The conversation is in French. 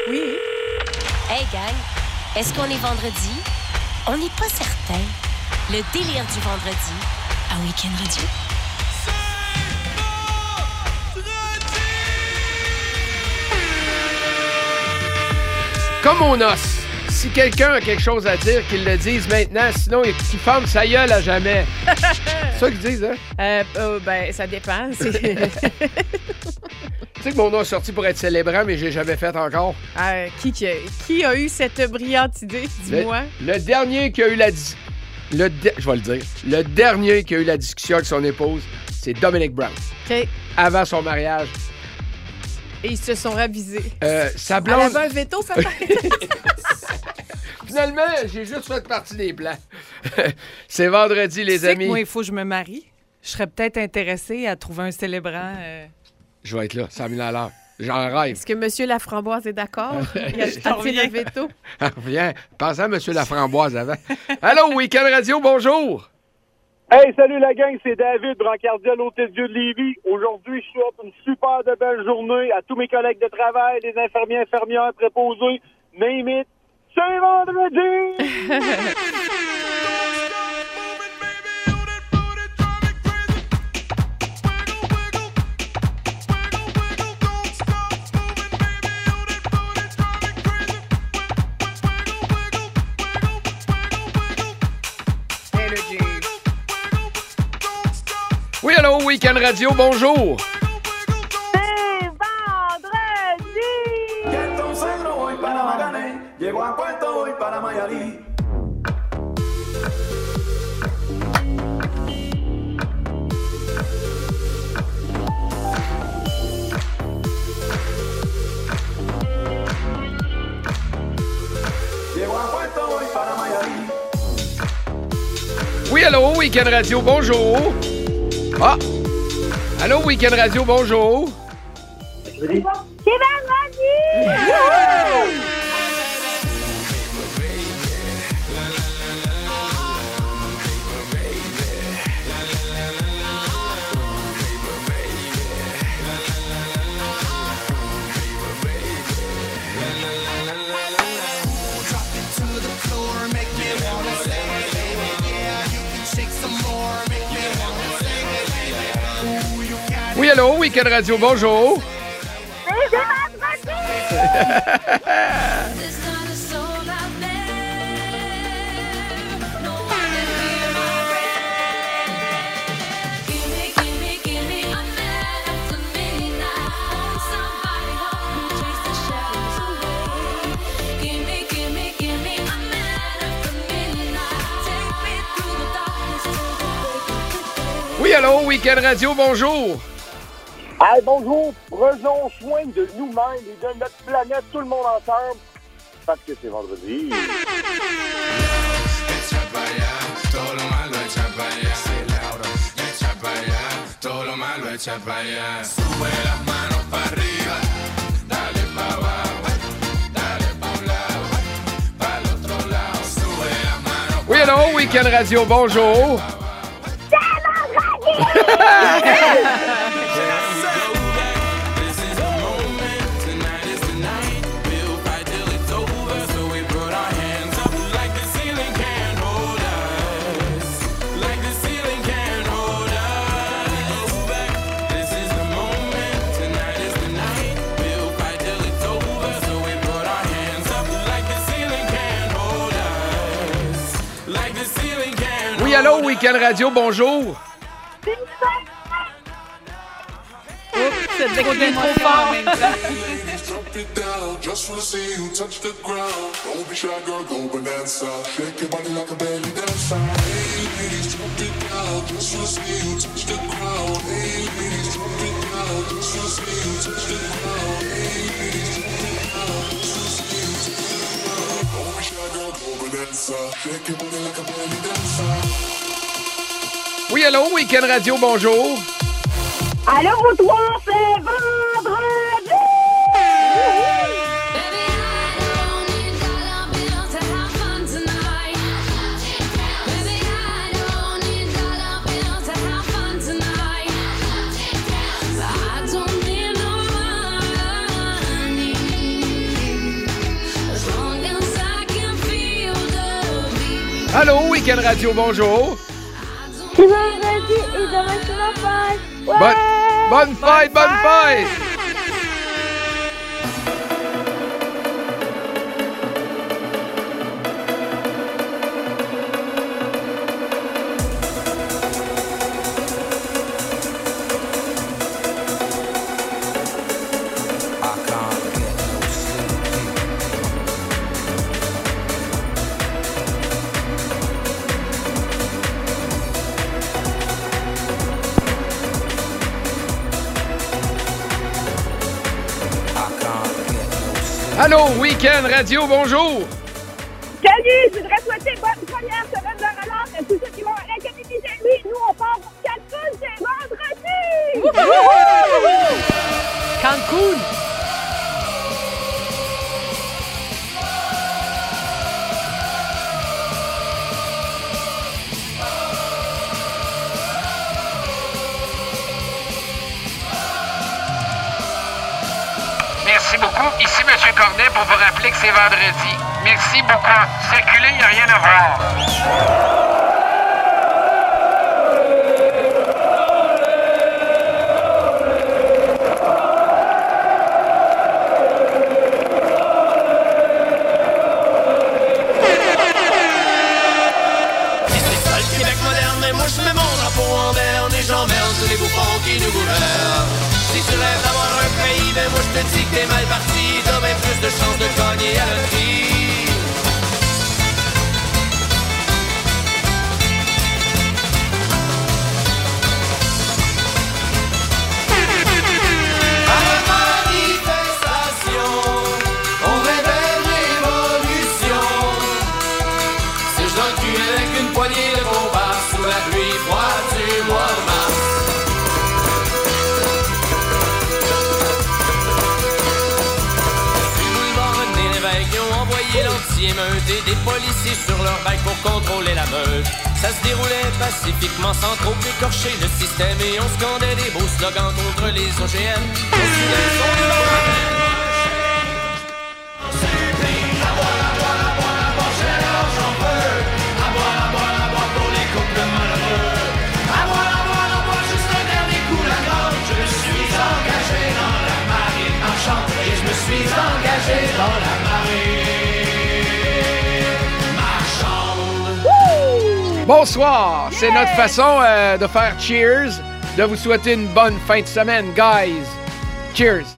Oui. Hey, gang, est-ce qu'on est vendredi? On n'est pas certain. Le délire du vendredi à Week-end Radio. Comme on os. Si quelqu'un a quelque chose à dire, qu'il le dise maintenant, sinon qu'il ferme sa gueule à jamais. C'est ça qu'ils disent, hein? Ben, ça dépend. Tu sais que mon nom est sorti pour être célébrant, mais j'ai jamais fait encore. Qui a eu cette brillante idée? Dis-moi. Le dernier qui a eu je vais le dire. Le dernier qui a eu la discussion avec son épouse, c'est Dominic Brown. OK. Avant son mariage. Et ils se sont ravisés. Sa blonde... Elle avait un veto, peut-être? Finalement, j'ai juste fait partie des plans. C'est vendredi, les amis. Moi, il faut que je me marie. Je serais peut-être intéressée à trouver un célébrant. Je vais être là, 100 000 à l'heure. J'en rêve. Est-ce que M. Laframboise est d'accord? Il a tiré le veto. Reviens. Pensez à M. Laframboise avant. Allô, Week-end Radio, bonjour. Hey, salut la gang, c'est David, brancardier à l'Hôtel-Dieu de Lévis. Aujourd'hui, je souhaite une super de belle journée à tous mes collègues de travail, les infirmiers, infirmières, préposés, name it. C'est vendredi! Oui, allô, Week-end Radio, bonjour. C'est vendredi! Oui, allô, Week-end Radio, bonjour. Ah! Allô, Week-end Radio, bonjour. C'est vendredi! Oui, allô, Week-end Radio, bonjour. C'est vendredi! Oui, allô, Week-end Radio, bonjour. Hey, bonjour, prenons soin de nous-mêmes et de notre planète, tout le monde ensemble, parce que c'est vendredi. Oui, allô, Week-end Radio, bonjour. Oui, allô, Week-end Radio, bonjour. Oups, ça devient trop fort en même temps. Oui, allô, Week-end Radio, bonjour. Allô, vous trois, c'est vendredi! Allô, Week-end Radio, bonjour. C'est vendredi et demain c'est ma fête. Ouais! Bonne fête, bonne fête! Allô, Week-end Radio, bonjour! Salut, je voudrais souhaiter bonne première semaine de relâche à tous ceux qui vont arrêter les amis. Nous, on part pour Cancun, c'est vendredi! Cancun! Merci beaucoup. Ici M. Cornet pour vous rappeler que c'est vendredi. Merci beaucoup. Circulez, il n'y a rien à voir. C'est ça le Québec moderne, mais moi je mets mon drapeau en berne et j'emmerde tous les bouffons qui nous gouvernent. Si tu rêves d'avoir un pays, ben moi je te dis que t'es mal parti. T'as bien plus de chances de gagner à la loterie. À la manifestation, on rêvait révolution. Si je donne le cul avec une poignée de bombards sous la pluie froide du mois de mars. Ils ont envoyé l'anti-émeute et des policiers sur leur bike pour contrôler la meute. Ça se déroulait pacifiquement sans trop écorcher le système et on scandait des beaux slogans contre les OGM. On soulait son pour les couples malheureux. À boire, juste un dernier coup la grande. Je me suis engagé dans la marine marchande et je me suis engagé dans la Bonsoir! C'est notre façon de faire cheers, de vous souhaiter une bonne fin de semaine, guys. Cheers!